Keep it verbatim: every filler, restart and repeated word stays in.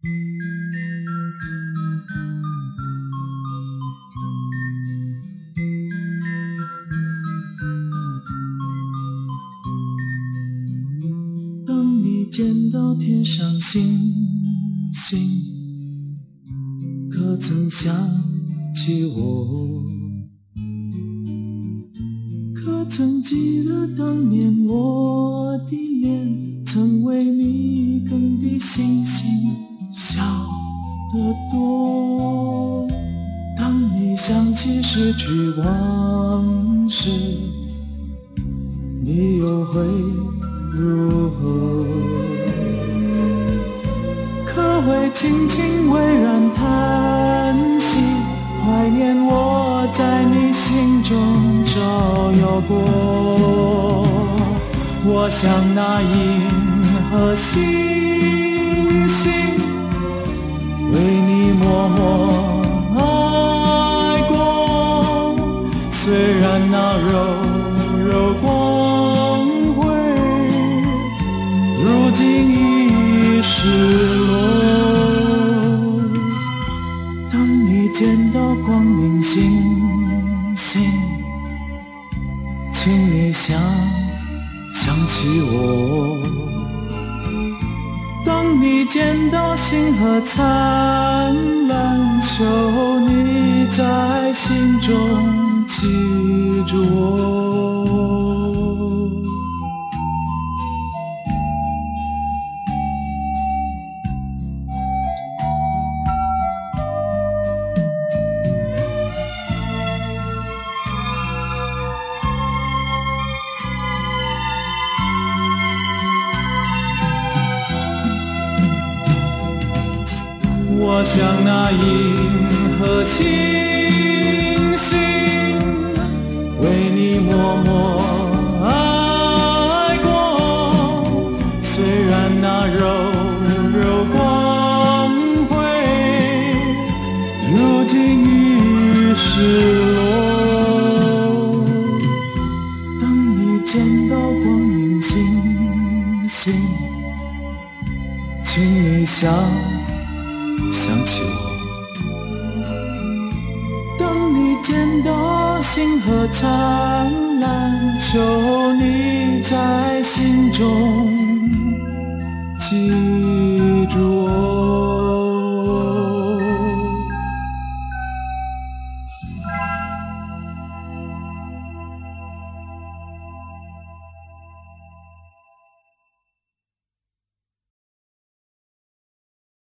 当你见到天上星星，可曾想起我？可曾记得当年我的脸曾为你更比星星小得多？当你想起失去往事，你又会如何？可会轻轻微然叹息，怀念我在你心中照耀过？我像那银河星星，为你默默爱过。虽然那柔柔光辉如今已失落，当你见到光明星星，请你想想起我。当你见到星河灿烂，求你在心中记住我。我像那银河星星，为你默默爱过。虽然那柔柔光辉如今已失落，当你见到光明星星，请你想想起我。当你见到星河灿烂，求你在心中记